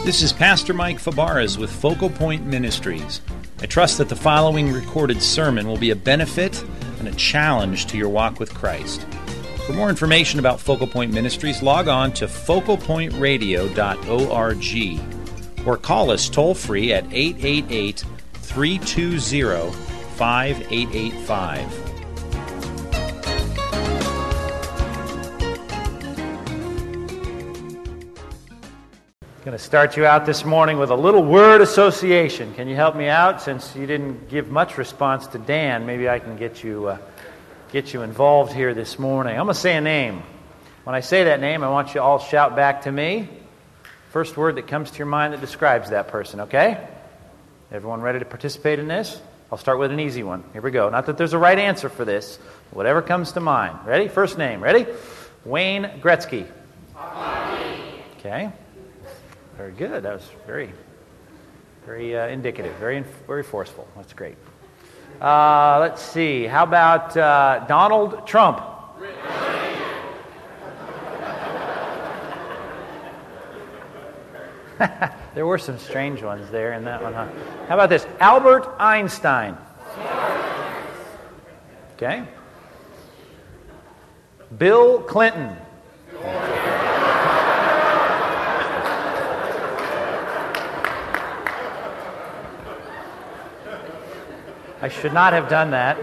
This is Pastor Mike Fabarez with Focal Point Ministries. I trust that the following recorded sermon will be a benefit and a challenge to your walk with Christ. For more information about Focal Point Ministries, log on to focalpointradio.org or call us toll-free at 888-320-5885. I'm going to start you out this morning with a little word association. Can you help me out? Since you didn't give much response to Dan, maybe I can get you involved here this morning. I'm going to say a name. When I say that name, I want you all to shout back to me. First word that comes to your mind that describes that person, okay? Everyone ready to participate in this? I'll start with an easy one. Here we go. Not that there's a right answer for this. Whatever comes to mind. Ready? First name. Ready? Wayne Gretzky. Okay. Very good. That was very indicative, very forceful. That's great. Let's see. How about Donald Trump? There were some strange ones there in that one, huh? How about this? Albert Einstein. Okay. Bill Clinton. I should not have done that.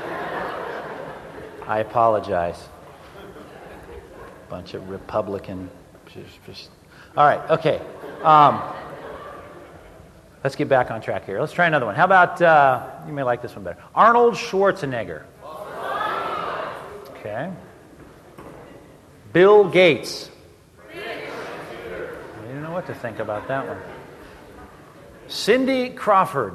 I apologize. Bunch of Republican. All right, okay. Let's get back on track here. Let's try another one. How about, you may like this one better, Arnold Schwarzenegger. Okay. Bill Gates. I didn't know what to think about that one. Cindy Crawford.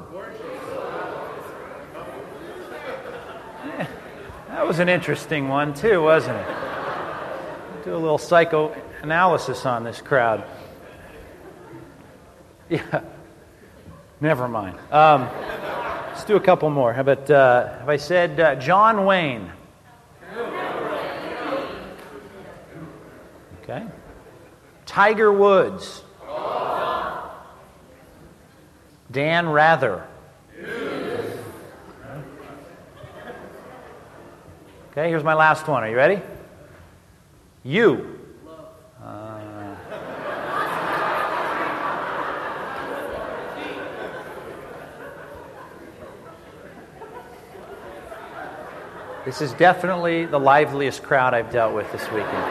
That was an interesting one, too, wasn't it? Do a little psychoanalysis on this crowd. Yeah. Never mind. Let's do a couple more. How about, have I said John Wayne? Okay. Tiger Woods. Dan Rather. Okay, here's my last one. Are you ready? You. This is definitely the liveliest crowd I've dealt with this weekend.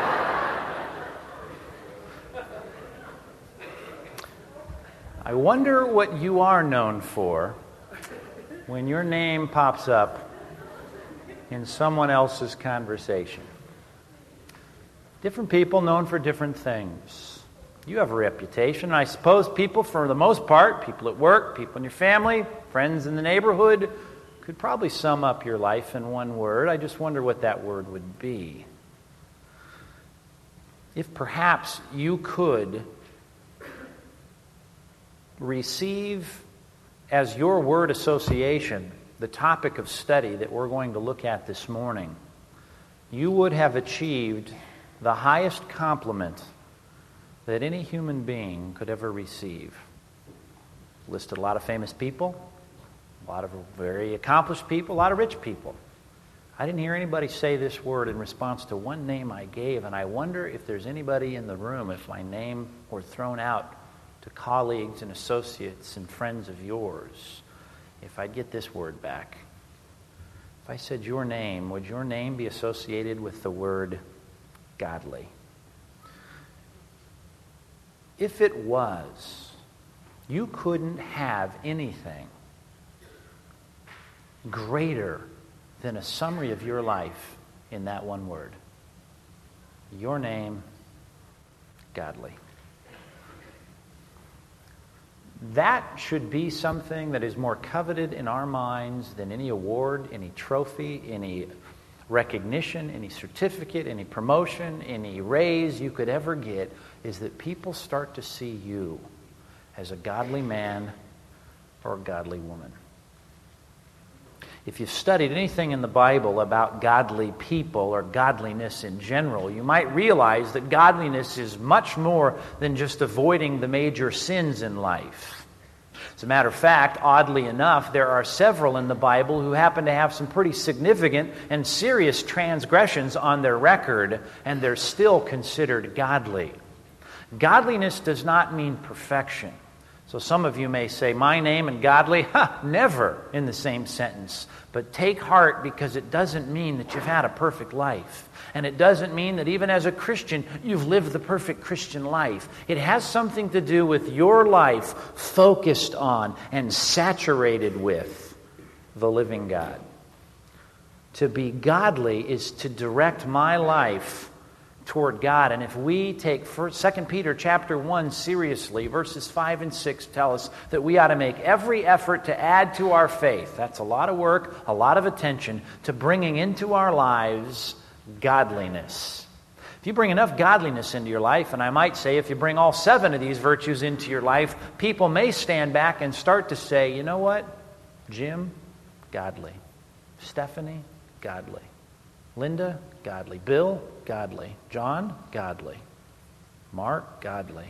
I wonder what you are known for when your name pops up in someone else's conversation. Different people known for different things. You have a reputation. I suppose people, for the most part, people at work, people in your family, friends in the neighborhood, could probably sum up your life in one word. I just wonder what that word would be. If perhaps you could receive as your word association the topic of study that we're going to look at this morning, you would have achieved the highest compliment that any human being could ever receive. Listed a lot of famous people, a lot of very accomplished people, a lot of rich people. I didn't hear anybody say this word in response to one name I gave, and I wonder if there's anybody in the room, if my name were thrown out to colleagues and associates and friends of yours, if I'd get this word back. If I said your name, would your name be associated with the word godly? If it was, you couldn't have anything greater than a summary of your life in that one word. Your name, godly. That should be something that is more coveted in our minds than any award, any trophy, any recognition, any certificate, any promotion, any raise you could ever get, is that people start to see you as a godly man or a godly woman. If you've studied anything in the Bible about godly people or godliness in general, you might realize that godliness is much more than just avoiding the major sins in life. As a matter of fact, oddly enough, there are several in the Bible who happen to have some pretty significant and serious transgressions on their record, and they're still considered godly. Godliness does not mean perfection. So some of you may say, my name and godly, never in the same sentence. But take heart, because it doesn't mean that you've had a perfect life. And it doesn't mean that even as a Christian, you've lived the perfect Christian life. It has something to do with your life focused on and saturated with the living God. To be godly is to direct my life toward God. And if we take 2 Peter chapter 1 seriously, verses 5 and 6 tell us that we ought to make every effort to add to our faith. That's a lot of work, a lot of attention, to bringing into our lives godliness. If you bring enough godliness into your life, and I might say if you bring all 7 of these virtues into your life, people may stand back and start to say, you know what? Jim, godly. Stephanie, godly. Linda, godly. Bill, godly. John, godly. Mark, godly.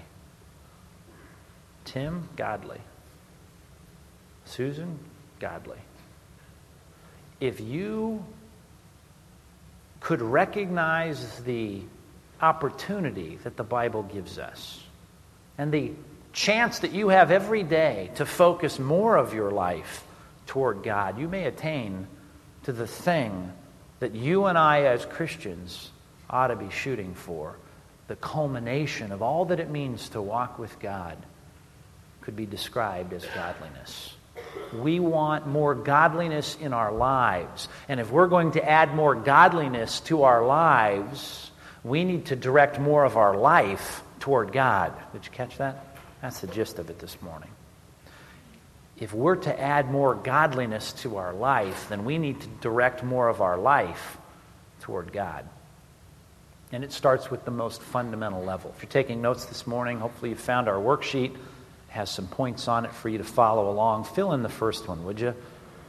Tim, godly. Susan, godly. If you could recognize the opportunity that the Bible gives us and the chance that you have every day to focus more of your life toward God, you may attain to the thing that you and I as Christians ought to be shooting for. The culmination of all that it means to walk with God could be described as godliness. We want more godliness in our lives. And if we're going to add more godliness to our lives, we need to direct more of our life toward God. Did you catch that? That's the gist of it this morning. If we're to add more godliness to our life, then we need to direct more of our life toward God. And it starts with the most fundamental level. If you're taking notes this morning, hopefully you found our worksheet. It has some points on it for you to follow along. Fill in the first one, would you?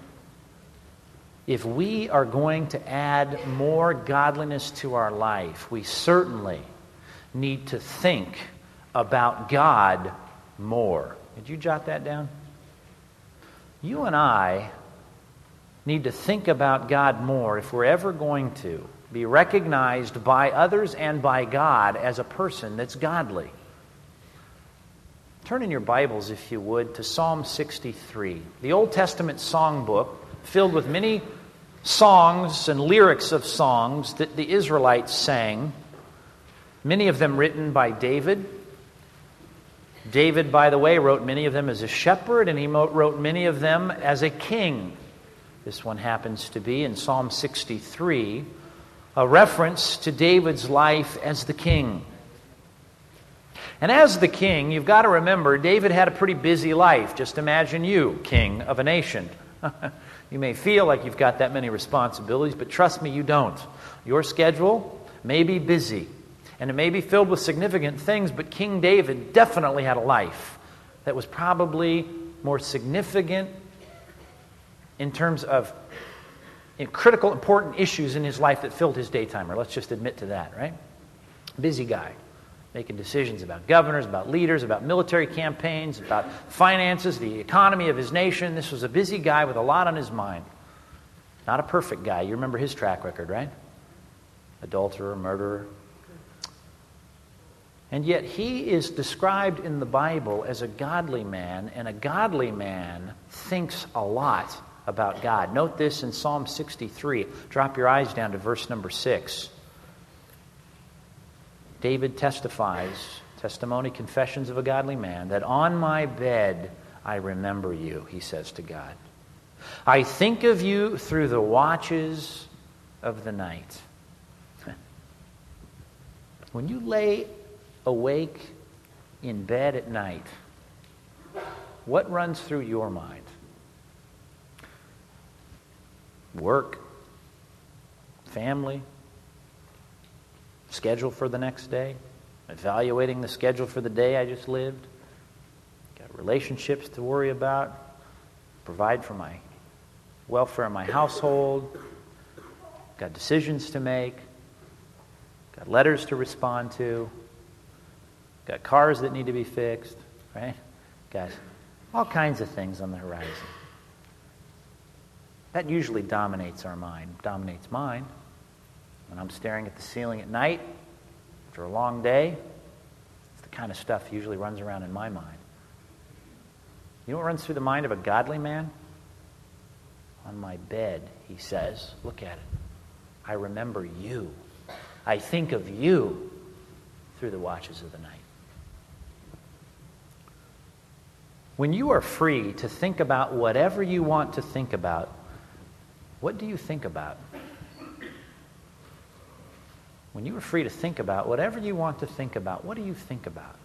If we are going to add more godliness to our life, we certainly need to think about God more. Did you jot that down? You and I need to think about God more if we're ever going to be recognized by others and by God as a person that's godly. Turn in your Bibles, if you would, to Psalm 63, the Old Testament songbook filled with many songs and lyrics of songs that the Israelites sang, many of them written by David. David, by the way, wrote many of them as a shepherd, and he wrote many of them as a king. This one happens to be in Psalm 63, a reference to David's life as the king. And as the king, you've got to remember, David had a pretty busy life. Just imagine you, king of a nation. You may feel like you've got that many responsibilities, but trust me, you don't. Your schedule may be busy. And it may be filled with significant things, but King David definitely had a life that was probably more significant in terms of critical, important issues in his life that filled his daytimer. Let's just admit to that, right? Busy guy, making decisions about governors, about leaders, about military campaigns, about finances, the economy of his nation. This was a busy guy with a lot on his mind. Not a perfect guy. You remember his track record, right? Adulterer, murderer. And yet he is described in the Bible as a godly man, and a godly man thinks a lot about God. Note this in Psalm 63. Drop your eyes down to verse number 6. David testifies, testimony, confessions of a godly man, that on my bed I remember you, he says to God. I think of you through the watches of the night. When you lay awake in bed at night, what runs through your mind? Work, family, schedule for the next day, evaluating the schedule for the day I just lived, got relationships to worry about, provide for my welfare of my household, got decisions to make, got letters to respond to, got cars that need to be fixed, right? Got all kinds of things on the horizon. That usually dominates our mind, dominates mine. When I'm staring at the ceiling at night after a long day, it's the kind of stuff that usually runs around in my mind. You know what runs through the mind of a godly man? On my bed, he says, look at it. I remember you. I think of you through the watches of the night. When you are free to think about whatever you want to think about, what do you think about? When you are free to think about whatever you want to think about, what do you think about?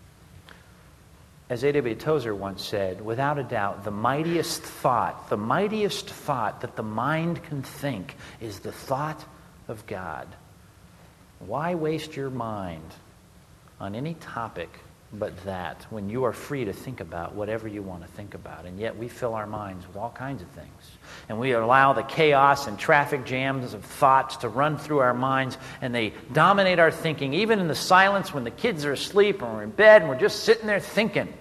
As A.W. Tozer once said, without a doubt, the mightiest thought that the mind can think is the thought of God. Why waste your mind on any topic but that when you are free to think about whatever you want to think about? And yet we fill our minds with all kinds of things. And we allow the chaos and traffic jams of thoughts to run through our minds, and they dominate our thinking, even in the silence when the kids are asleep and we're in bed and we're just sitting there thinking.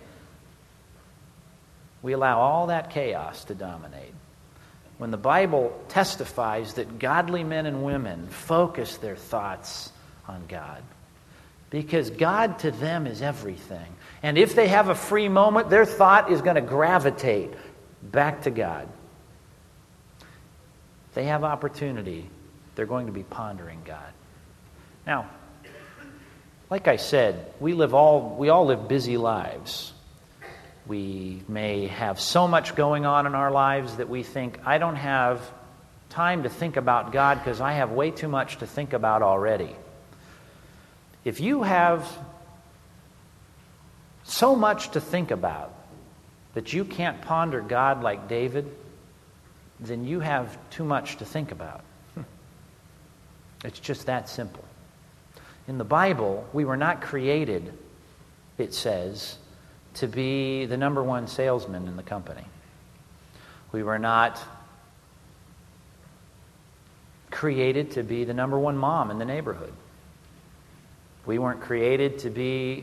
We allow all that chaos to dominate. When the Bible testifies that godly men and women focus their thoughts on God, because God to them is everything. And if they have a free moment, their thought is going to gravitate back to God. If they have opportunity, they're going to be pondering God. Now, like I said, we all live busy lives. We may have so much going on in our lives that we think, I don't have time to think about God because I have way too much to think about already. If you have so much to think about that you can't ponder God like David, then you have too much to think about. It's just that simple. In the Bible, we were not created, it says, to be the number one salesman in the company. We were not created to be the number one mom in the neighborhood. We weren't created to be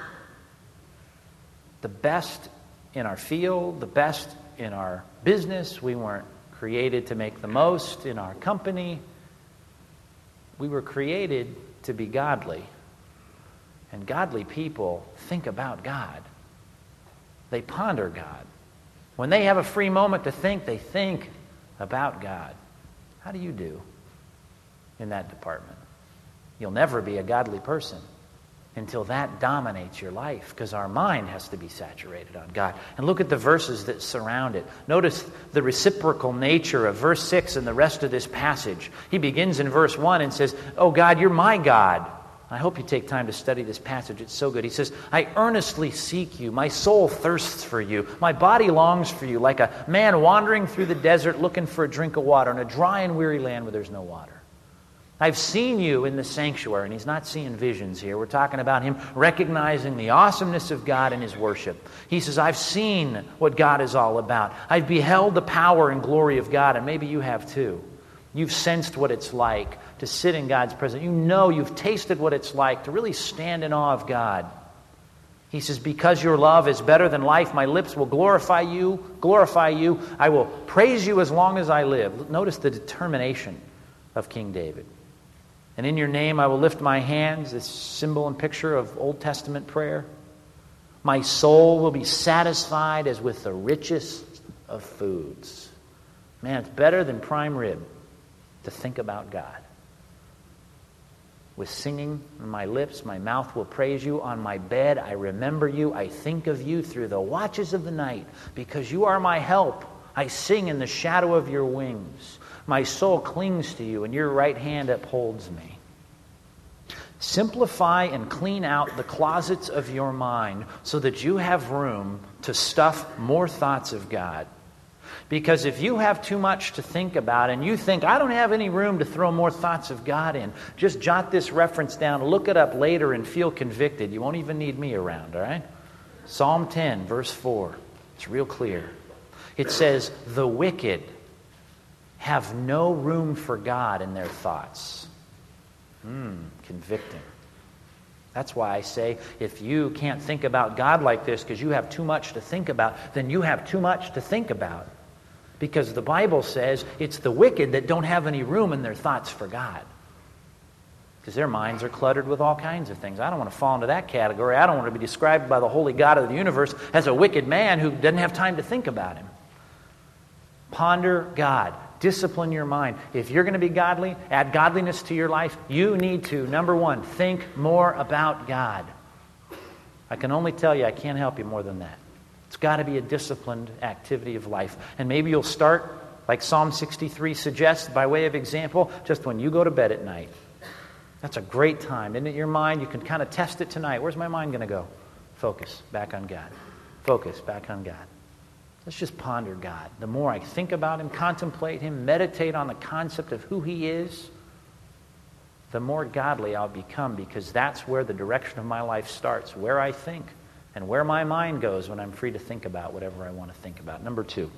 the best in our field, the best in our business. We weren't created to make the most in our company. We were created to be godly. And godly people think about God. They ponder God. When they have a free moment to think, they think about God. How do you do in that department? You'll never be a godly person until that dominates your life, because our mind has to be saturated on God. And look at the verses that surround it. Notice the reciprocal nature of verse 6 and the rest of this passage. He begins in verse 1 and says, "Oh God, you're my God." I hope you take time to study this passage. It's so good. He says, "I earnestly seek you. My soul thirsts for you. My body longs for you, like a man wandering through the desert looking for a drink of water in a dry and weary land where there's no water. I've seen you in the sanctuary." And he's not seeing visions here. We're talking about him recognizing the awesomeness of God in his worship. He says, "I've seen what God is all about. I've beheld the power and glory of God." And maybe you have too. You've sensed what it's like to sit in God's presence. You know, you've tasted what it's like to really stand in awe of God. He says, "Because your love is better than life, my lips will glorify you. I will praise you as long as I live." Notice the determination of King David. "And in your name I will lift my hands," this symbol and picture of Old Testament prayer. "My soul will be satisfied as with the richest of foods." Man, it's better than prime rib to think about God. "With singing on my lips, my mouth will praise you. On my bed, I remember you. I think of you through the watches of the night. Because you are my help, I sing in the shadow of your wings. My soul clings to you, and your right hand upholds me." Simplify and clean out the closets of your mind so that you have room to stuff more thoughts of God. Because if you have too much to think about and you think, "I don't have any room to throw more thoughts of God in," just jot this reference down, look it up later, and feel convicted. You won't even need me around, all right? Psalm 10, verse 4. It's real clear. It says, "The wicked have no room for God in their thoughts. Convicting. That's why I say, if you can't think about God like this because you have too much to think about, then you have too much to think about. Because the Bible says it's the wicked that don't have any room in their thoughts for God. Because their minds are cluttered with all kinds of things. I don't want to fall into that category. I don't want to be described by the holy God of the universe as a wicked man who doesn't have time to think about Him. Ponder God. Discipline your mind. If you're going to be godly, add godliness to your life, you need to, number one, think more about God. I can only tell you, I can't help you more than that. It's got to be a disciplined activity of life. And maybe you'll start, like Psalm 63 suggests, by way of example, just when you go to bed at night. That's a great time. Isn't it your mind? You can kind of test it tonight. Where's my mind going to go? Focus back on God. Focus back on God. Let's just ponder God. The more I think about Him, contemplate Him, meditate on the concept of who He is, the more godly I'll become, because that's where the direction of my life starts, where I think and where my mind goes when I'm free to think about whatever I want to think about. Number two,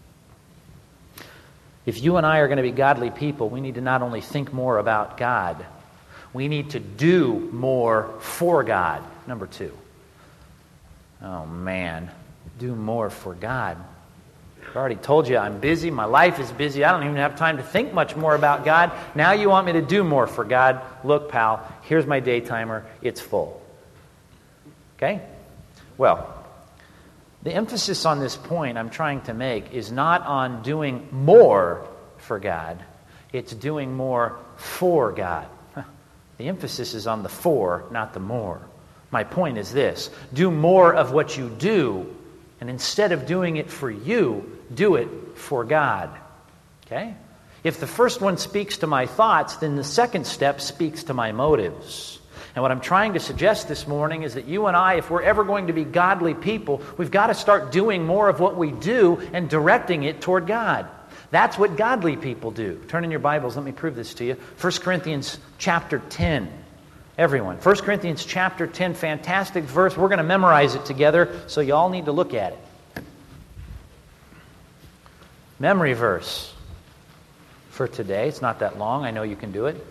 if you and I are going to be godly people, we need to not only think more about God, we need to do more for God. Number two. Oh, man. Do more for God. I've already told you I'm busy. My life is busy. I don't even have time to think much more about God. Now you want me to do more for God. Look, pal, here's my day timer. It's full. Okay? Well, the emphasis on this point I'm trying to make is not on doing more for God. It's doing more for God. The emphasis is on the for, not the more. My point is this. Do more of what you do, and instead of doing it for you, do it for God. Okay? If the first one speaks to my thoughts, then the second step speaks to my motives. And what I'm trying to suggest this morning is that you and I, if we're ever going to be godly people, we've got to start doing more of what we do and directing it toward God. That's what godly people do. Turn in your Bibles, let me prove this to you. 1 Corinthians chapter 10. Everyone. 1 Corinthians chapter 10, fantastic verse. We're going to memorize it together, so you all need to look at it. Memory verse for today. It's not that long. I know you can do it.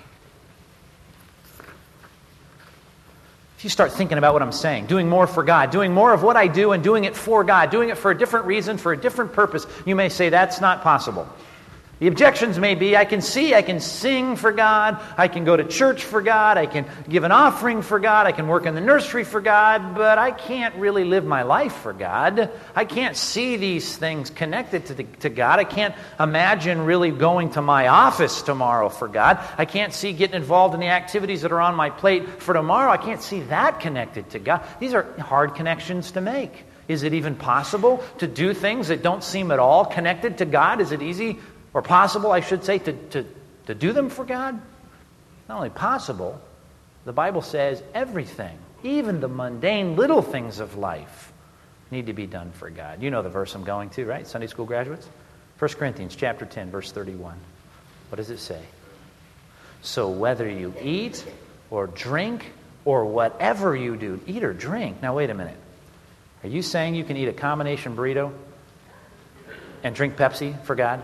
If you start thinking about what I'm saying, doing more for God, doing more of what I do and doing it for God, doing it for a different reason, for a different purpose, you may say that's not possible. The objections may be, I can sing for God, I can go to church for God, I can give an offering for God, I can work in the nursery for God, but I can't really live my life for God. I can't see these things connected to God. I can't imagine really going to my office tomorrow for God. I can't see getting involved in the activities that are on my plate for tomorrow. I can't see that connected to God. These are hard connections to make. Is it even possible to do things that don't seem at all connected to God? Is it easy or possible, I should say, to do them for God? Not only possible, the Bible says everything, even the mundane little things of life, need to be done for God. You know the verse I'm going to, right? Sunday school graduates? 1 Corinthians chapter 10, verse 31. What does it say? So whether you eat or drink or whatever you do, eat or drink. Now wait a minute. Are you saying you can eat a combination burrito and drink Pepsi for God?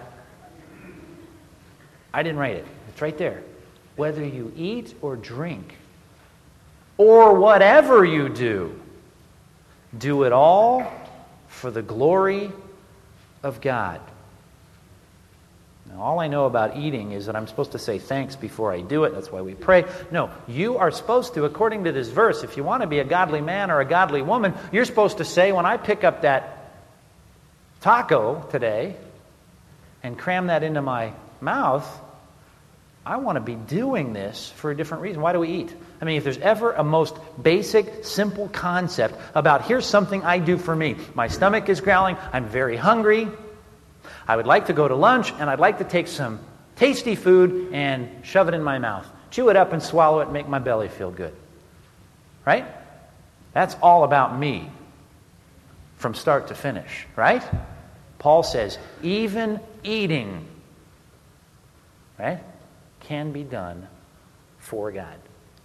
I didn't write it. It's right there. Whether you eat or drink, or whatever you do, do it all for the glory of God. Now, all I know about eating is that I'm supposed to say thanks before I do it. That's why we pray. No, you are supposed to, according to this verse, if you want to be a godly man or a godly woman, you're supposed to say, when I pick up that taco today and cram that into my mouth, I want to be doing this for a different reason. Why do we eat? I mean, if there's ever a most basic, simple concept about here's something I do for me. My stomach is growling. I'm very hungry. I would like to go to lunch, and I'd like to take some tasty food and shove it in my mouth. Chew it up and swallow it and make my belly feel good. Right? That's all about me from start to finish. Right? Paul says, even eating, right, can be done for God.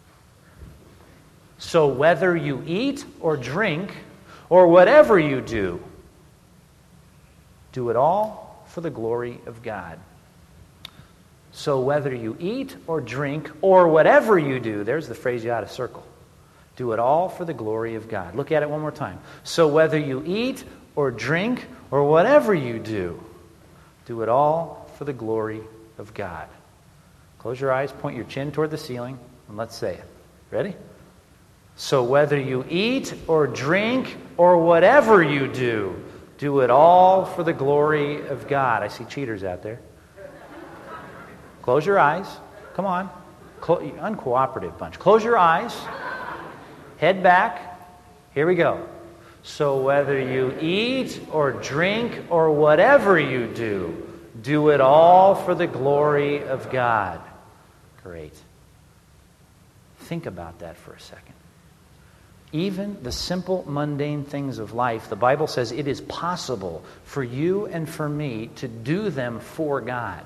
So whether you eat or drink or whatever you do, do it all for the glory of God. So whether you eat or drink or whatever you do, there's the phrase you ought to circle. Do it all for the glory of God. Look at it one more time. So whether you eat or drink or whatever you do it all for the glory of God. Close your eyes, point your chin toward the ceiling, and let's say it. Ready? So whether you eat or drink or whatever you do it all for the glory of God. I see cheaters out there. Close your eyes. Come on. Uncooperative bunch. Close your eyes. Head back. Here we go. So whether you eat or drink or whatever you do it all for the glory of God. Great. Think about that for a second. Even the simple, mundane things of life, the Bible says it is possible for you and for me to do them for God.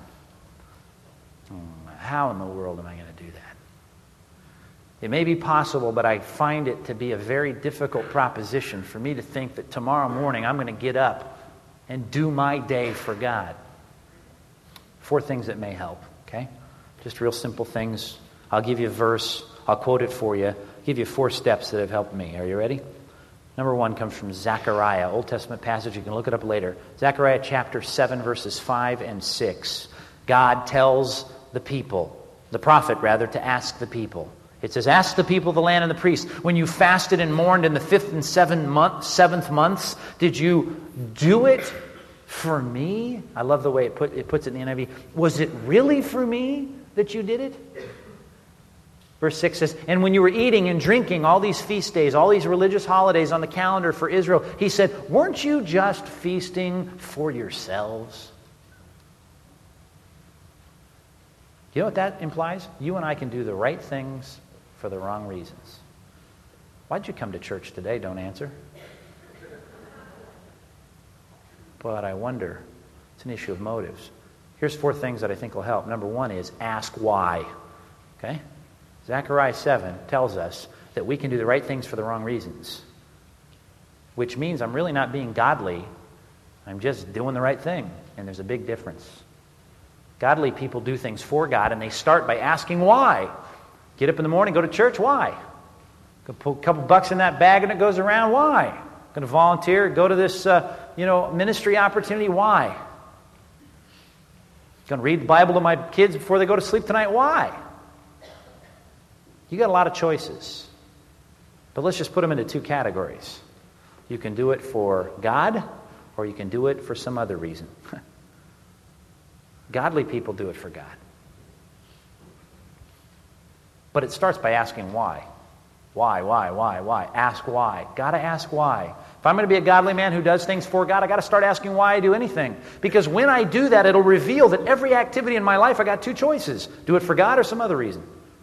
How in the world am I going to do that? It may be possible, but I find it to be a very difficult proposition for me to think that tomorrow morning I'm going to get up and do my day for God. 4 things that may help, okay? Just real simple things. I'll give you a verse. I'll quote it for you. Give you 4 steps that have helped me. Are you ready? Number 1 comes from Zechariah, Old Testament passage. You can look it up later. Zechariah chapter 7, verses 5 and 6. God tells the people, the prophet rather, to ask the people. It says, ask the people of the land and the priests, when you fasted and mourned in the 5th and 7th months, did you do it for me? I love the way it puts it in the NIV. Was it really for me that you did it? Verse 6 says, and when you were eating and drinking all these feast days, all these religious holidays on the calendar for Israel, he said, weren't you just feasting for yourselves? You know what that implies? You and I can do the right things for the wrong reasons. Why'd you come to church today? Don't answer. But I wonder, it's an issue of motives. Here's 4 things that I think will help. Number 1 is ask why. Okay? Zechariah 7 tells us that we can do the right things for the wrong reasons, which means I'm really not being godly. I'm just doing the right thing, and there's a big difference. Godly people do things for God, and they start by asking why. Get up in the morning, go to church, why? Go put a couple bucks in that bag and it goes around, why? Going to volunteer, go to this ministry opportunity, why? Going to read the Bible to my kids before they go to sleep tonight, why? You got a lot of choices. But let's just put them into 2 categories. You can do it for God, or you can do it for some other reason. Godly people do it for God. But it starts by asking why. Why? Ask why. Got to ask why. If I'm going to be a godly man who does things for God, I got to start asking why I do anything. Because when I do that, it'll reveal that every activity in my life, I got 2 choices. Do it for God or some other reason.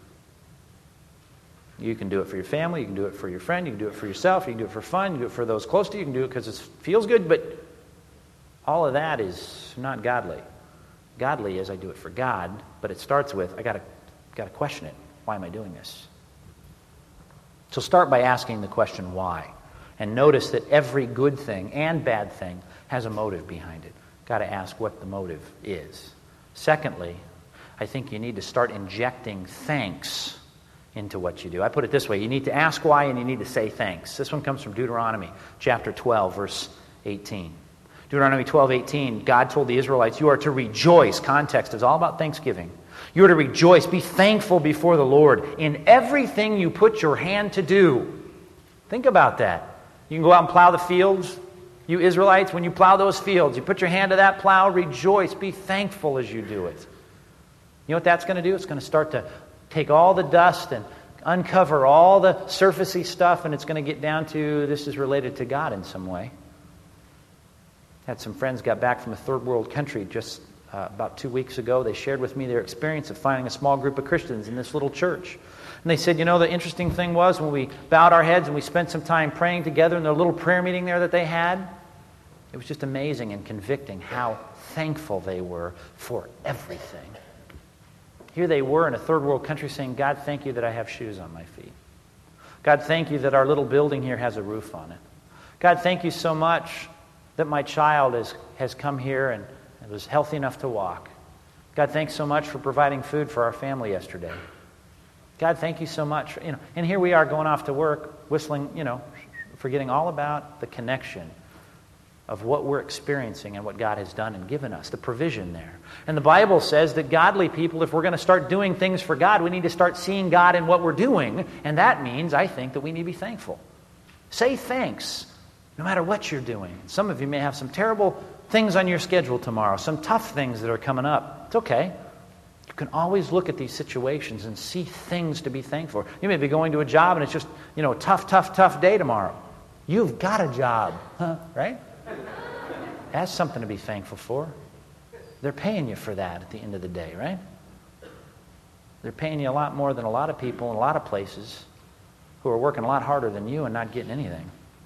You can do it for your family, you can do it for your friend, you can do it for yourself, you can do it for fun, you can do it for those close to you, you can do it because it feels good, but all of that is not godly. Godly is I do it for God, but it starts with I got to question it. Why am I doing this? So start by asking the question why. And notice that every good thing and bad thing has a motive behind it. Got to ask what the motive is. Secondly, I think you need to start injecting thanks into what you do. I put it this way. You need to ask why and you need to say thanks. This one comes from Deuteronomy chapter 12, verse 18. Deuteronomy 12:18, God told the Israelites, you are to rejoice. Context is all about thanksgiving. You are to rejoice, be thankful before the Lord in everything you put your hand to do. Think about that. You can go out and plow the fields. You Israelites, when you plow those fields, you put your hand to that plow, rejoice, be thankful as you do it. You know what that's going to do? It's going to start to take all the dust and uncover all the surfacey stuff, and it's going to get down to this is related to God in some way. Had some friends got back from a third world country just about 2 weeks ago. They shared with me their experience of finding a small group of Christians in this little church. And they said, you know, the interesting thing was when we bowed our heads and we spent some time praying together in their little prayer meeting there that they had, it was just amazing and convicting how thankful they were for everything. Here they were in a third world country saying, God, thank you that I have shoes on my feet. God, thank you that our little building here has a roof on it. God, thank you so much that my child has come here and was healthy enough to walk. God, thanks so much for providing food for our family yesterday. God, thank you so much. And here we are going off to work, whistling, forgetting all about the connection of what we're experiencing and what God has done and given us, the provision there. And the Bible says that godly people, if we're going to start doing things for God, we need to start seeing God in what we're doing. And that means, I think, that we need to be thankful. Say thanks, no matter what you're doing. Some of you may have some terrible things on your schedule tomorrow, some tough things that are coming up. It's okay. You can always look at these situations and see things to be thankful for. You may be going to a job and it's just, a tough day tomorrow. You've got a job, right? That's something to be thankful for. They're paying you for that at the end of the day, right? They're paying you a lot more than a lot of people in a lot of places who are working a lot harder than you and not getting anything.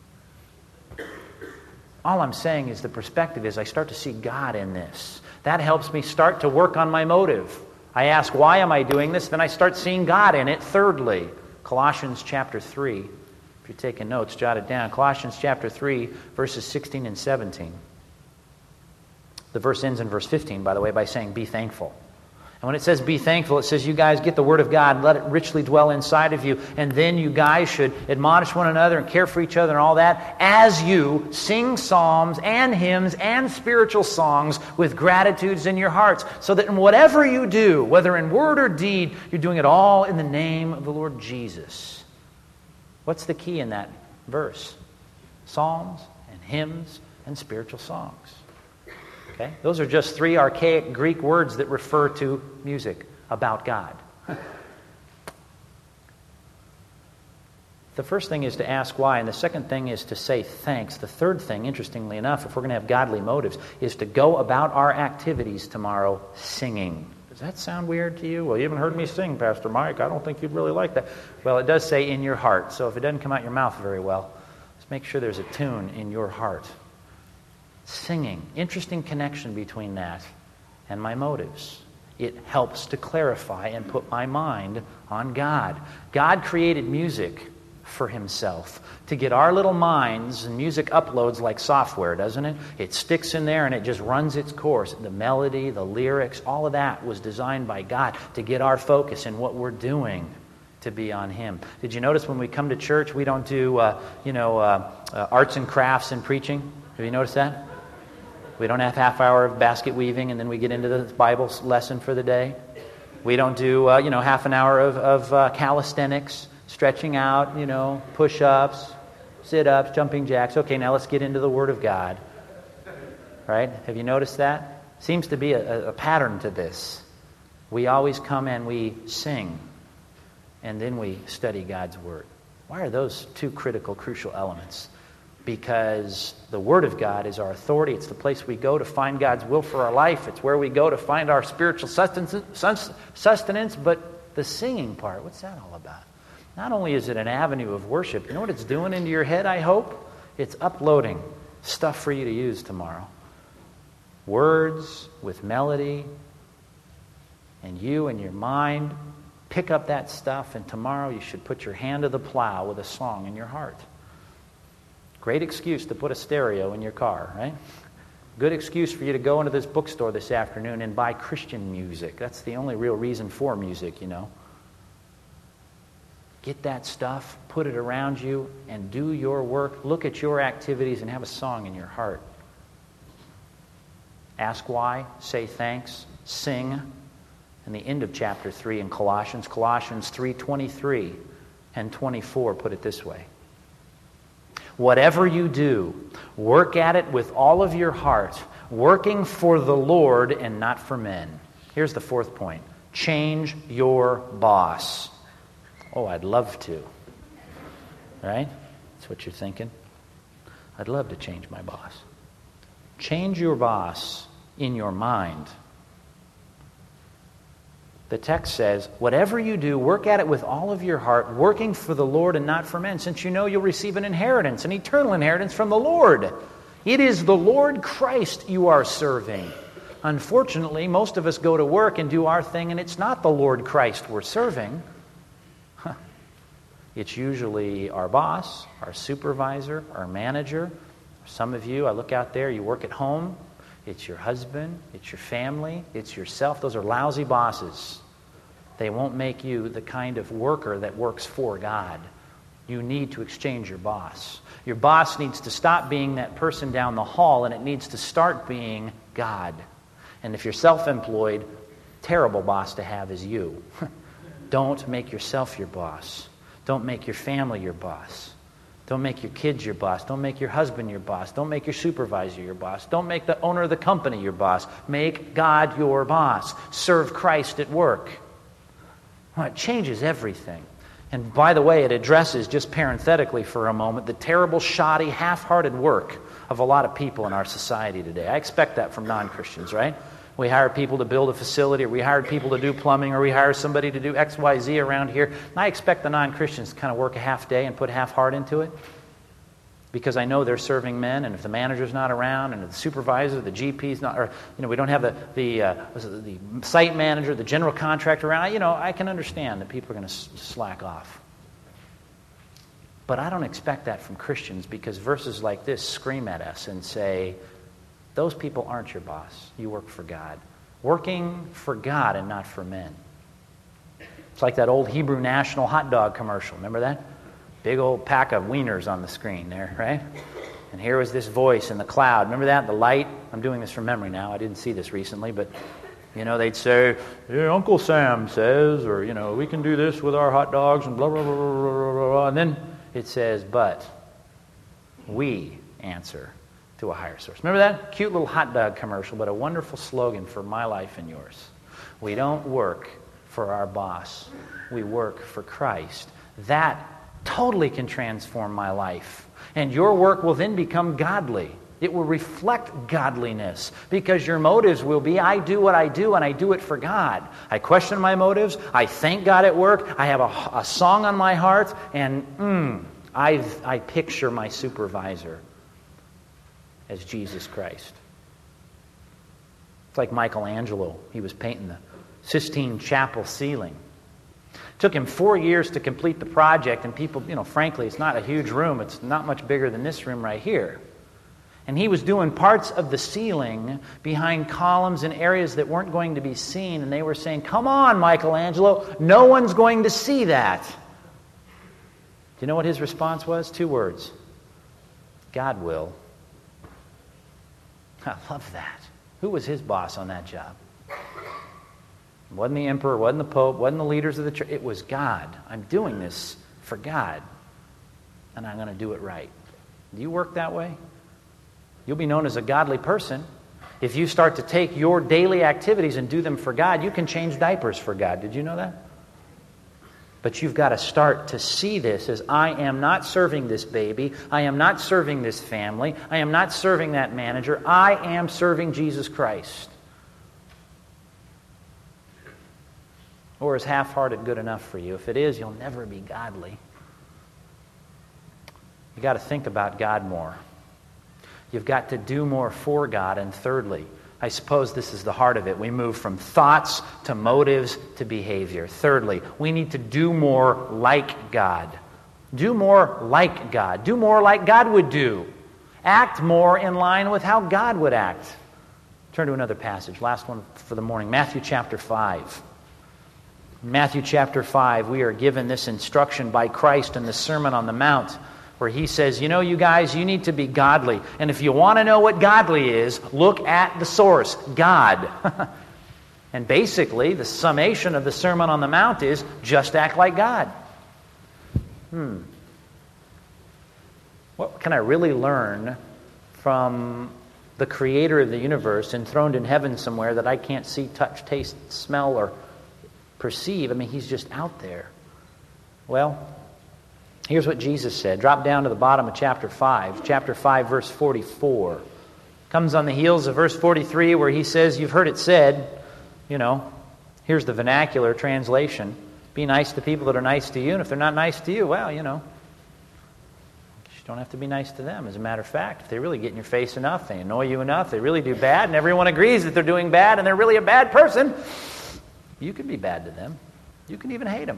All I'm saying is the perspective is I start to see God in this. That helps me start to work on my motive. I ask, why am I doing this? Then I start seeing God in it. Thirdly, Colossians chapter 3. If you're taking notes, jot it down. Colossians chapter 3, verses 16 and 17. The verse ends in verse 15, by the way, by saying, be thankful. And when it says be thankful, it says you guys get the Word of God, let it richly dwell inside of you, and then you guys should admonish one another and care for each other and all that as you sing psalms and hymns and spiritual songs with gratitudes in your hearts, so that in whatever you do, whether in word or deed, you're doing it all in the name of the Lord Jesus. What's the key in that verse? Psalms and hymns and spiritual songs. Okay? Those are just three archaic Greek words that refer to music about God. The first thing is to ask why, and the second thing is to say thanks. The third thing, interestingly enough, if we're going to have godly motives, is to go about our activities tomorrow singing. Does that sound weird to you? Well, you haven't heard me sing, Pastor Mike. I don't think you'd really like that. Well, it does say in your heart, so if it doesn't come out your mouth very well, just make sure there's a tune in your heart. Singing. Interesting connection between that and my motives. It helps to clarify and put my mind on God. God created music for himself to get our little minds, and music uploads like software, doesn't it? It sticks in there and it just runs its course. The melody, the lyrics, all of that was designed by God to get our focus in what we're doing to be on him. Did you notice when we come to church we don't do arts and crafts and preaching? Have you noticed that? We don't have half hour of basket weaving and then we get into the Bible lesson for the day. We don't do half an hour of calisthenics, stretching out, push-ups, sit-ups, jumping jacks. Okay, now let's get into the Word of God. Right? Have you noticed that? Seems to be a pattern to this. We always come and we sing, and then we study God's Word. Why are those two critical, crucial elements? Because the Word of God is our authority. It's the place we go to find God's will for our life. It's where we go to find our spiritual sustenance. But the singing part, what's that all about? Not only is it an avenue of worship, you know what it's doing into your head, I hope? It's uploading stuff for you to use tomorrow. Words with melody, and you and your mind pick up that stuff, and tomorrow you should put your hand to the plow with a song in your heart. Great excuse to put a stereo in your car, right? Good excuse for you to go into this bookstore this afternoon and buy Christian music. That's the only real reason for music, Get that stuff, put it around you, and do your work. Look at your activities and have a song in your heart. Ask why, say thanks, sing. And the end of chapter 3 in Colossians 3:23 and 24 put it this way. Whatever you do, work at it with all of your heart, working for the Lord and not for men. Here's the fourth point. Change your boss. Oh, I'd love to. Right? That's what you're thinking. I'd love to change my boss. Change your boss in your mind. The text says, whatever you do, work at it with all of your heart, working for the Lord and not for men, since you know you'll receive an inheritance, an eternal inheritance from the Lord. It is the Lord Christ you are serving. Unfortunately, most of us go to work and do our thing, and it's not the Lord Christ we're serving. It's usually our boss, our supervisor, our manager. Some of you, I look out there, you work at home. it's your husband, it's your family, it's yourself. Those are lousy bosses. They won't make you the kind of worker that works for God. You need to exchange your boss. Your boss needs to stop being that person down the hall, and it needs to start being God. And if you're self-employed, terrible boss to have is you. Don't make yourself your boss. Don't make your family your boss. Don't make your kids your boss. Don't make your husband your boss. Don't make your supervisor your boss. Don't make the owner of the company your boss. Make God your boss. Serve Christ at work. Well, it changes everything. And by the way, it addresses, just parenthetically for a moment, the terrible, shoddy, half-hearted work of a lot of people in our society today. I expect that from non-Christians, right? We hire people to build a facility, or we hire people to do plumbing, or we hire somebody to do X, Y, Z around here. And I expect the non-Christians to kind of work a half day and put half heart into it, because I know they're serving men, and if the manager's not around, and if the supervisor, the GP's not, or we don't have the site manager, the general contractor around, I can understand that people are going to slack off. But I don't expect that from Christians, because verses like this scream at us and say, those people aren't your boss. You work for God. Working for God and not for men. It's like that old Hebrew National hot dog commercial. Remember that? Big old pack of wieners on the screen there, right? And here was this voice in the cloud. Remember that? The light? I'm doing this from memory now. I didn't see this recently, but they'd say, yeah, Uncle Sam says, or, we can do this with our hot dogs and blah, blah, blah, blah, blah, blah. And then it says, but we answer to a higher source. Remember that? Cute little hot dog commercial, but a wonderful slogan for my life and yours. We don't work for our boss. We work for Christ. That totally can transform my life. And your work will then become godly. It will reflect godliness, because your motives will be, I do what I do, and I do it for God. I question my motives. I thank God at work. I have a song on my heart, and I picture my supervisor as Jesus Christ. It's like Michelangelo. He was painting the Sistine Chapel ceiling. It took him 4 years to complete the project, and people, frankly, it's not a huge room. It's not much bigger than this room right here. And he was doing parts of the ceiling behind columns in areas that weren't going to be seen, and they were saying, come on, Michelangelo, no one's going to see that. Do you know what his response was? 2 words. God will. I love that. Who was his boss on that job? It wasn't the emperor, wasn't the pope, wasn't the leaders of the church. It was God. I'm doing this for God, and I'm going to do it right. Do you work that way? You'll be known as a godly person. If you start to take your daily activities and do them for God, you can change diapers for God. Did you know that? But you've got to start to see this as, I am not serving this baby. I am not serving this family. I am not serving that manager. I am serving Jesus Christ. Or is half-hearted good enough for you? If it is, you'll never be godly. You've got to think about God more. You've got to do more for God. And thirdly, I suppose this is the heart of it. We move from thoughts to motives to behavior. Thirdly, we need to do more like God. Do more like God. Do more like God would do. Act more in line with how God would act. Turn to another passage. Last one for the morning. Matthew chapter 5. In Matthew chapter 5, we are given this instruction by Christ in the Sermon on the Mount, where he says, you guys, you need to be godly. And if you want to know what godly is, look at the source, God. And basically, the summation of the Sermon on the Mount is, just act like God. What can I really learn from the creator of the universe enthroned in heaven somewhere that I can't see, touch, taste, smell, or perceive? I mean, he's just out there. Well, here's what Jesus said. Drop down to the bottom of chapter 5. Chapter 5, verse 44. Comes on the heels of verse 43 where he says, you've heard it said, here's the vernacular translation. Be nice to people that are nice to you, and if they're not nice to you, well, you don't have to be nice to them. As a matter of fact, if they really get in your face enough, they annoy you enough, they really do bad, and everyone agrees that they're doing bad and they're really a bad person, you can be bad to them. You can even hate them.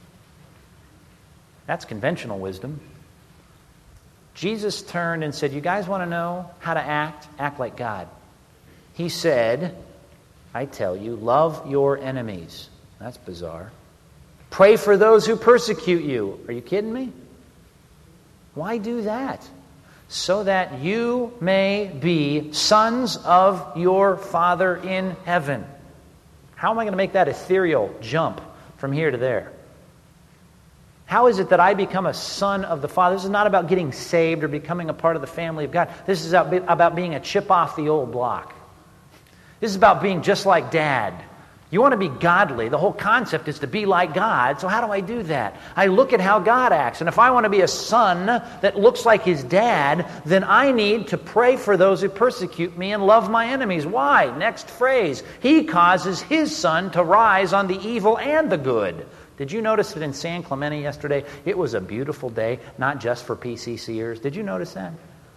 That's conventional wisdom. Jesus turned and said, you guys want to know how to act? Act like God. He said, I tell you, love your enemies. That's bizarre. Pray for those who persecute you. Are you kidding me? Why do that? So that you may be sons of your Father in heaven. How am I going to make that ethereal jump from here to there? How is it that I become a son of the Father? This is not about getting saved or becoming a part of the family of God. This is about being a chip off the old block. This is about being just like Dad. You want to be godly. The whole concept is to be like God. So how do I do that? I look at how God acts. And if I want to be a son that looks like his dad, then I need to pray for those who persecute me and love my enemies. Why? Next phrase. He causes his sun to rise on the evil and the good. Did you notice that in San Clemente yesterday, it was a beautiful day, not just for PCCers? Did you notice that?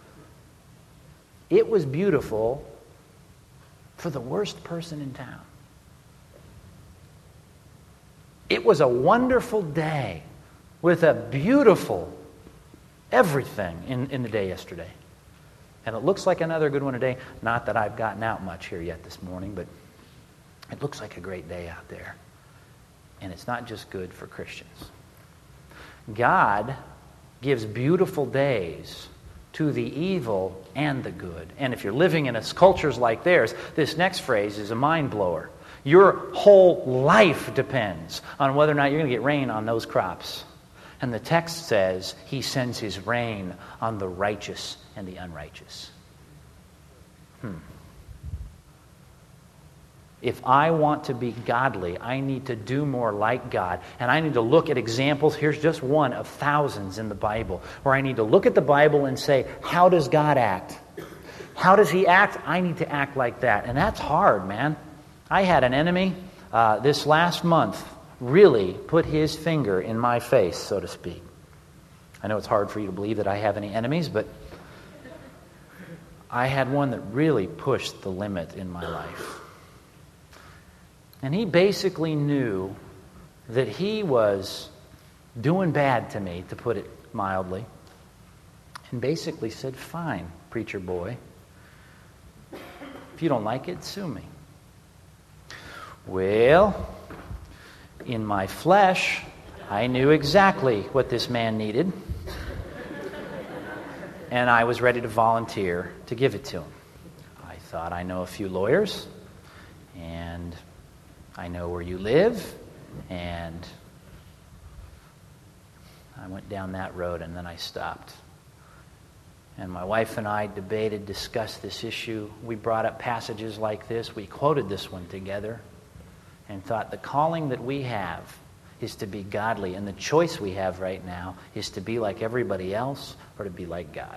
It was beautiful for the worst person in town. It was a wonderful day with a beautiful everything in the day yesterday. And it looks like another good one today. Not that I've gotten out much here yet this morning, but it looks like a great day out there. And it's not just good for Christians. God gives beautiful days to the evil and the good. And if you're living in cultures like theirs, this next phrase is a mind blower. Your whole life depends on whether or not you're going to get rain on those crops. And the text says he sends his rain on the righteous and the unrighteous. If I want to be godly, I need to do more like God. And I need to look at examples. Here's just one of thousands in the Bible, where I need to look at the Bible and say, how does God act? How does he act? I need to act like that. And that's hard, man. I had an enemy this last month really put his finger in my face, so to speak. I know it's hard for you to believe that I have any enemies, but I had one that really pushed the limit in my life. And he basically knew that he was doing bad to me, to put it mildly, and basically said, fine, preacher boy, if you don't like it, sue me. Well, in my flesh, I knew exactly what this man needed, and I was ready to volunteer to give it to him. I thought, I know a few lawyers, and I know where you live, and I went down that road, and then I stopped. And my wife and I debated, discussed this issue. We brought up passages like this. We quoted this one together and thought the calling that we have is to be godly, and the choice we have right now is to be like everybody else or to be like God.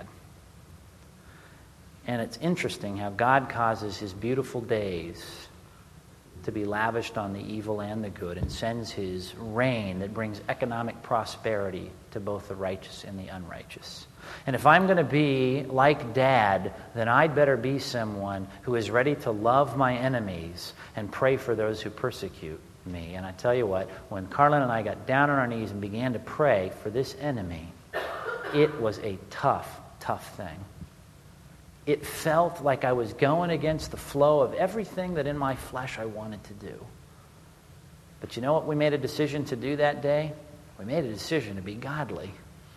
And it's interesting how God causes his beautiful days to be lavished on the evil and the good, and sends his rain that brings economic prosperity to both the righteous and the unrighteous. And if I'm going to be like Dad, then I'd better be someone who is ready to love my enemies and pray for those who persecute me. And I tell you what, when Carlin and I got down on our knees and began to pray for this enemy, it was a tough, tough thing. It felt like I was going against the flow of everything that in my flesh I wanted to do. But you know what we made a decision to do that day? We made a decision to be godly.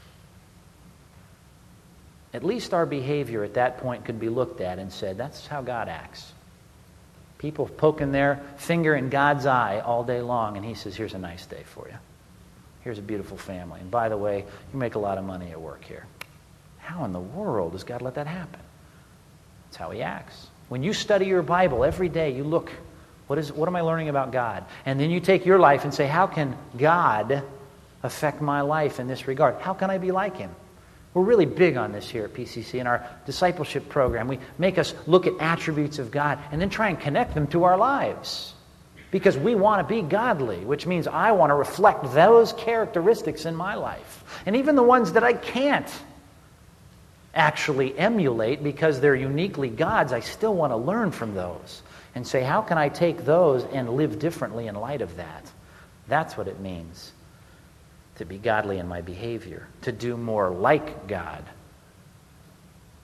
At least our behavior at that point could be looked at and said, that's how God acts. People poking their finger in God's eye all day long, and he says, here's a nice day for you. Here's a beautiful family. And by the way, you make a lot of money at work here. How in the world does God let that happen? That's how he acts. When you study your Bible every day, you look, what am I learning about God? And then you take your life and say, how can God affect my life in this regard? How can I be like him? We're really big on this here at PCC in our discipleship program. We make us look at attributes of God and then try and connect them to our lives. Because we want to be godly, which means I want to reflect those characteristics in my life. And even the ones that I can't actually emulate because they're uniquely God's, I still want to learn from those and say, how can I take those and live differently in light of that? That's what it means to be godly in my behavior, to do more like God.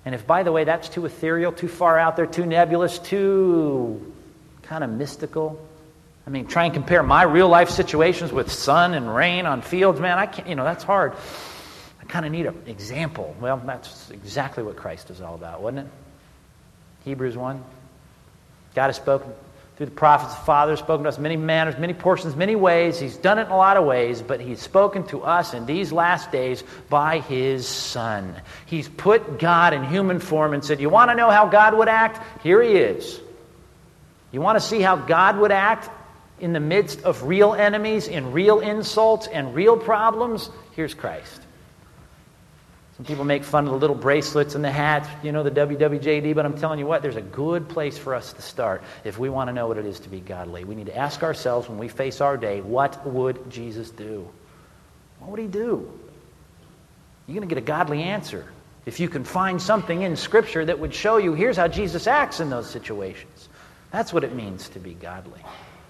And if, by the way, that's too ethereal, too far out there, too nebulous, too kind of mystical, I mean, try and compare my real life situations with sun and rain on fields, man, I can't, that's hard. I kind of need an example. Well, that's exactly what Christ is all about, wasn't it? Hebrews 1. God has spoken through the prophets, the fathers, spoken to us in many manners, many portions, many ways. He's done it in a lot of ways, but He's spoken to us in these last days by His Son. He's put God in human form and said, you want to know how God would act? Here He is. You want to see how God would act in the midst of real enemies, in real insults and real problems? Here's Christ. Some people make fun of the little bracelets and the hats, the WWJD, but I'm telling you what, there's a good place for us to start if we want to know what it is to be godly. We need to ask ourselves when we face our day, what would Jesus do? What would He do? You're going to get a godly answer if you can find something in Scripture that would show you, here's how Jesus acts in those situations. That's what it means to be godly.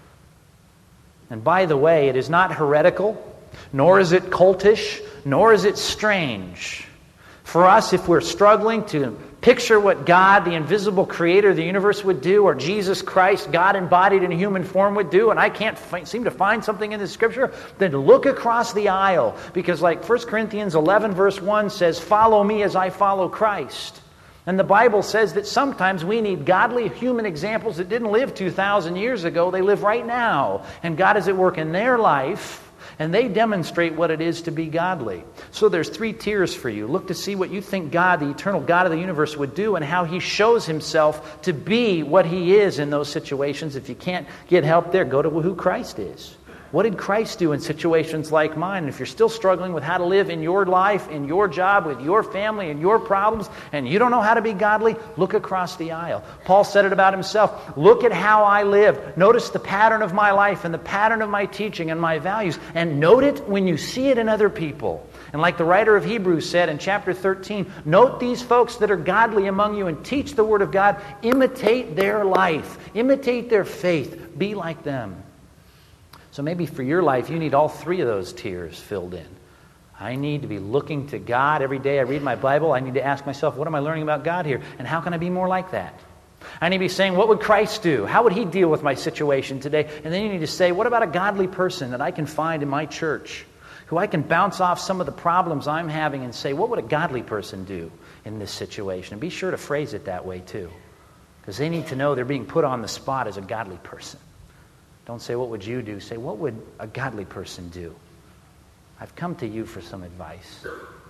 And by the way, it is not heretical, nor is it cultish, nor is it strange. For us, if we're struggling to picture what God, the invisible creator of the universe, would do, or Jesus Christ, God embodied in human form, would do, and I can't seem to find something in the Scripture, then look across the aisle. Because like 1 Corinthians 11 verse 1 says, follow me as I follow Christ. And the Bible says that sometimes we need godly human examples that didn't live 2,000 years ago. They live right now. And God is at work in their life, and they demonstrate what it is to be godly. So there's 3 tiers for you. Look to see what you think God, the eternal God of the universe, would do and how He shows Himself to be what He is in those situations. If you can't get help there, go to who Christ is. What did Christ do in situations like mine? And if you're still struggling with how to live in your life, in your job, with your family, and your problems, and you don't know how to be godly, look across the aisle. Paul said it about himself. Look at how I live. Notice the pattern of my life and the pattern of my teaching and my values. And note it when you see it in other people. And like the writer of Hebrews said in chapter 13, note these folks that are godly among you and teach the Word of God. Imitate their life. Imitate their faith. Be like them. So maybe for your life, you need all 3 of those tiers filled in. I need to be looking to God every day I read my Bible. I need to ask myself, what am I learning about God here? And how can I be more like that? I need to be saying, what would Christ do? How would He deal with my situation today? And then you need to say, what about a godly person that I can find in my church, who I can bounce off some of the problems I'm having and say, what would a godly person do in this situation? And be sure to phrase it that way too, because they need to know they're being put on the spot as a godly person. Don't say, what would you do? Say, what would a godly person do? I've come to you for some advice.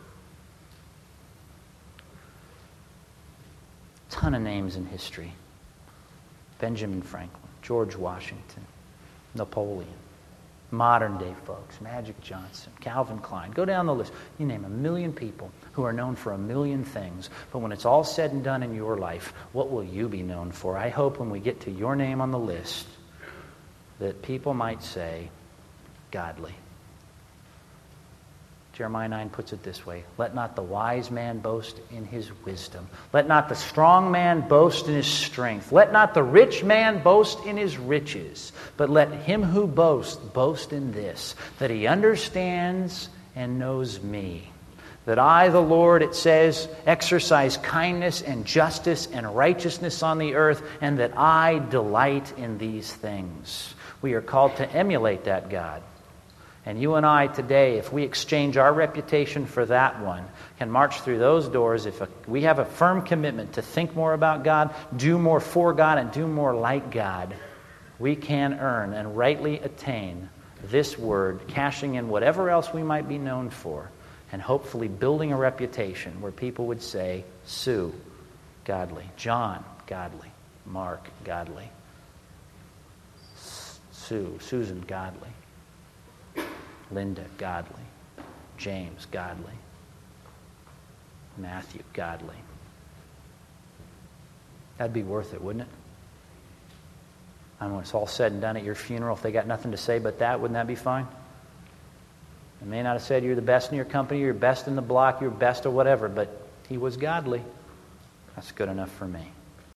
Ton of names in history. Benjamin Franklin, George Washington, Napoleon, modern day folks, Magic Johnson, Calvin Klein. Go down the list. You name 1 million people who are known for 1 million things. But when it's all said and done in your life, what will you be known for? I hope when we get to your name on the list, that people might say, godly. Jeremiah 9 puts it this way, let not the wise man boast in his wisdom. Let not the strong man boast in his strength. Let not the rich man boast in his riches. But let him who boasts boast in this, that he understands and knows me. That I, the Lord, it says, exercise kindness and justice and righteousness on the earth, and that I delight in these things. We are called to emulate that God. And you and I today, if we exchange our reputation for that one, can march through those doors if we have a firm commitment to think more about God, do more for God, and do more like God, we can earn and rightly attain this word, cashing in whatever else we might be known for, and hopefully building a reputation where people would say, Sue, godly. John, godly. Mark, godly. Susan, godly. Linda, godly. James, godly. Matthew, godly. That'd be worth it, wouldn't it? And when it's all said and done at your funeral, if they got nothing to say but that, wouldn't that be fine? They may not have said you're the best in your company, you're best in the block, you're best or whatever, but he was godly. That's good enough for me.